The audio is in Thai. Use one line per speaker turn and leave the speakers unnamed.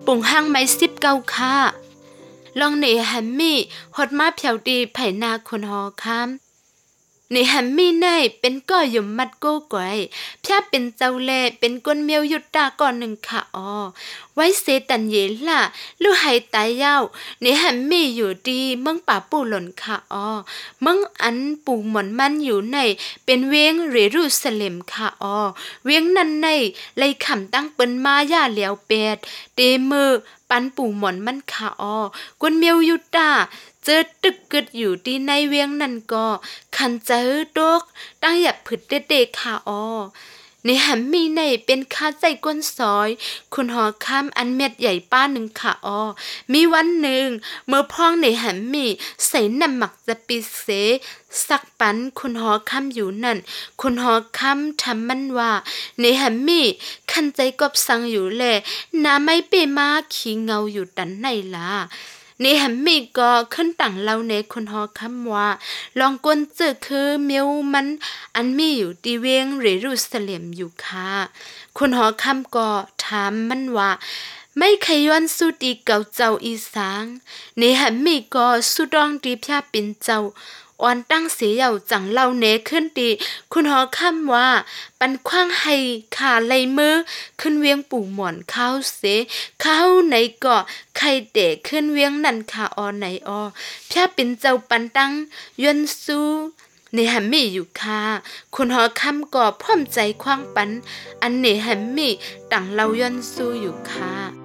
ปุ่งห้างไม้19ค่ะลองเหนหันมีหดมาเผียวดีไผ่นาคนหอคำในหันมีในเป็นก้อยหยุมมัดโก้ก๋วยพยาเป็นเจ้าแลเป็นก้นเมียวยุดตาก่อนหนึ่งค่ะไว้เซตันเยล่ะลู่ไห้ตายยาวในหันมีอยู่ดีเมืองป่าปู่หล่นค่ะเมืองอันปู่หมอนมันอยู่ในเป็นเวียงเรรูสเลมค่ะเวียงนั้นในเลยขำตั้งเปิ้นมาย่าเหลียวเป็ดเตมือปันปู่หมอนมันค่ะก้นเมียวยุดตาเจอตึกกึดอยู่ที่ในเวียงนั่นก็คันเจอดกตั้งหยับผึดเด็กๆค่ะในหันมีในเป็นคาใจก้นซอยคุณหอค้ำอันเม็ดใหญ่ป้าหนึ่งค่ะมีวันหนึ่งเมื่อพ้องในหันมีใส่น้ำหมักจะปิเสสักปันคุณหอค้ำอยู่นั่นคุณหอค้ำทำมันว่าในหันมีคันใจกบสังอยู่แลน้าไม่เปมาขี้เงาอยู่ดันในล่ะในหันมีก็ขึ้นต่างเราในคนหอคำว่าลองกวนเจอคือเมียวมันอันมีอยู่ที่เวียงเรรูสเลมอยู่ค่ะคนหอคำก็ถามมันว่าไม่ขย้อนสู้ดีเก่าเจ้าอีสางในหันมีก็สู้ดองดีพยาปินเจ้าอ่อนตั้งเสียเหย่าจังเล่าเนขึ้นดีคุณหอคำว่าปันคว้างให้ขาไหลมือขึ้นเวียงปู่หมอนข้าวเสข้าวไหนก็ไข่เตะขึ้นเวียงนั่นค่ะไหนพยาปินเจ้าปันตั้งยวนสู้ในหัมมี่อยู่ค่ะคุณหอคำก็พร้อมใจคว้างปันอันในหัมมี่ต่างเล่ายวนสู้อยู่ค่ะ